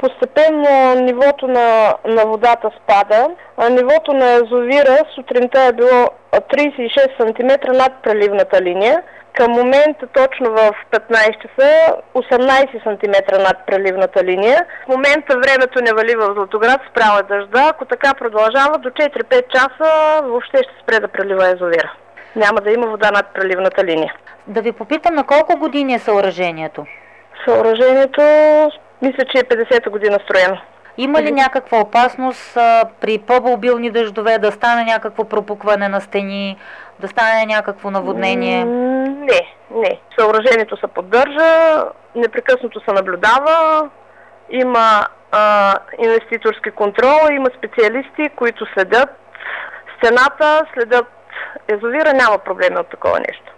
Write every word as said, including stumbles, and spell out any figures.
постепенно нивото на, на водата спада. А нивото на язовира сутринта е било тридесет и шест сантиметра над преливната линия. Към момента, точно в петнайсет часа, осемнайсет сантиметра над преливната линия. В момента времето не вали в Златоград, спрял е дъжда. Ако така продължава, до четири-пет часа въобще ще спре да прелива язовира. Няма да има вода над преливната линия. Да ви попитам, на колко години е съоръжението? Съоръжението, мисля, че е петдесета година строено. Има ли някаква опасност а, при по-обилни дъждове да стане някакво пропукване на стени, да стане някакво наводнение? Не, не. Съоръжението се поддържа, непрекъснато се наблюдава, има а, инвеститорски контрол, има специалисти, които следят стената, следят язовира, няма проблеми от такова нещо.